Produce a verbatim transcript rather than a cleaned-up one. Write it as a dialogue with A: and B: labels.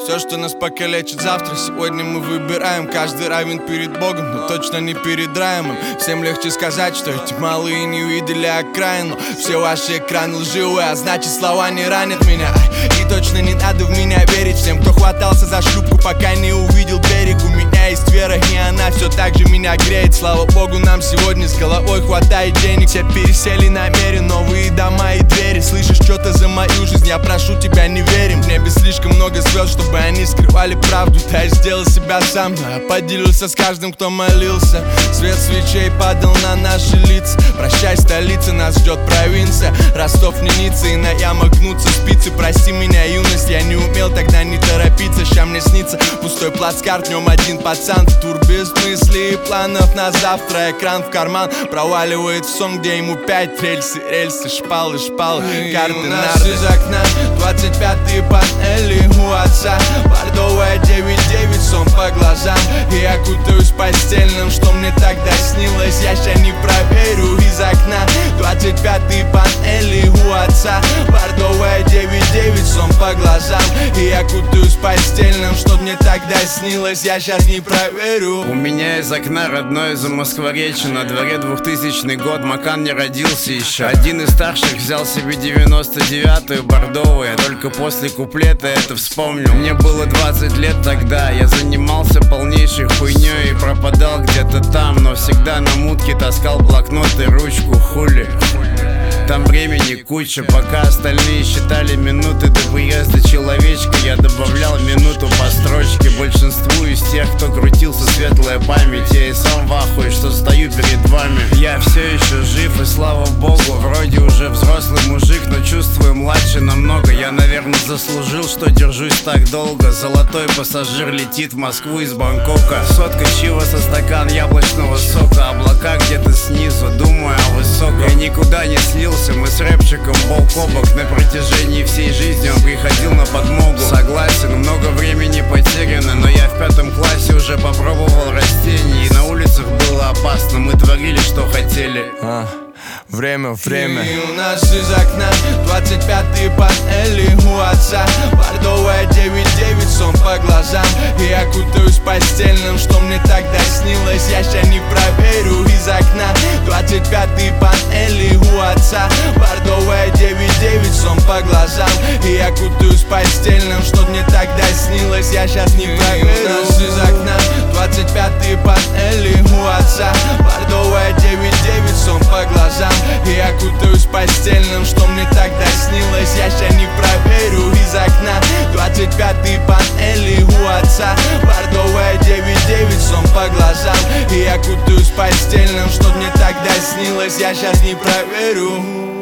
A: Все, что нас покалечит завтра, сегодня мы выбираем. Каждый равен перед Богом, но точно не перед раем. Всем легче сказать, что эти малые не увидели окраину. Все ваши экраны лживые, а значит слова не ранят меня. И точно не надо в меня верить всем, кто хватался за шлюпку, пока не увидел берег. У меня есть вера, и она все так же меня греет. Слава Богу, нам сегодня с головой хватает денег. Все пересели намерен, новые дома и двери. Слышишь что-то за мою жизнь, я прошу тебя, не верим. В небе слишком много звезд, чтобы они скрывали правду. Да, я сделал себя сам, но я поделился с каждым, кто молился. Свет свечей падал на наши лица. Прощай, столица, нас ждет провинция. Ростов, не Ницца, и на ямах гнутся спицы. Прости меня, юность, я не умел тогда не торопиться. Ща мне снится пустой плацкарт, в нем один пацан. В тур без мыслей и планов на завтра. Экран в карман проваливает в сон, где ему пять рельсы, рельсы, шпалы, шпалы, карты, нарды. Из окна двадцать пятые панели у отца. Бордовая девять девять, сон по глазам. И я кутаюсь постельным, что мне тогда снилось. Я ща не проверю из окна двадцать пятые панели у отца. Бордовая девять девять, сон по глазам. И я кутаюсь постельным, что мне тогда снилось. Я щас не проверю.
B: У меня из окна родное Замоскворечье. На дворе двухтысячный год, Макан не родился еще. Один из старших взял себе девяносто девятую бордовую. Я только после куплета это вспомнил. Мне было двадцать лет тогда. Я занимался полнейшей хуйней и пропадал где-то там, но всегда на мутке таскал блокнот и ручку. Хули, там времени куча. Пока остальные считали минуты до приезда человечка, я добавлял минуту по строчке. Большинству из тех, кто крутился, светлая память. Я и сам в ахуе, что стою перед вами. Я все еще жив, и слава богу. Вроде уже взрослый мужик, но чувствую младше намного. Я, наверное, заслужил, что держусь так долго. Золотой пассажир летит в Москву из Бангкока. Сотка чива со стакан яблочного сока. Облака где-то снизу, думаю о высоком. Я никуда не слился, мы с рэпчиком бок о бок. На протяжении всей жизни он приходил на подмогу. Согласен, много времени потеряно, но я в пятом классе уже попробовал растения. И на улицах было опасно, мы творили, что хотели.
A: а, Время, время. И у нас из окна двадцать пятые панели у отца. Бордовая девять девять, сон по глазам. И я кутаюсь постельным, что мне тогда снилось. Я ща не проверю из окна двадцать пятые панели у отца. Бордовая девять девять, сон по глазам. И я кутаюсь постельным, что мне тогда снилось. Я щас не проверю. И у нас из окна двадцать пятые панели у отца. Бордовая девять девять, сон по глазам. И я кутаюсь постельным, что мне тогда снилось. Я ща не проверю из окна двадцать пятые панели у отца. Бордовая девять девять, сон по глазам. И я кутаюсь постельным, что мне тогда снилось. Я щас не проверю.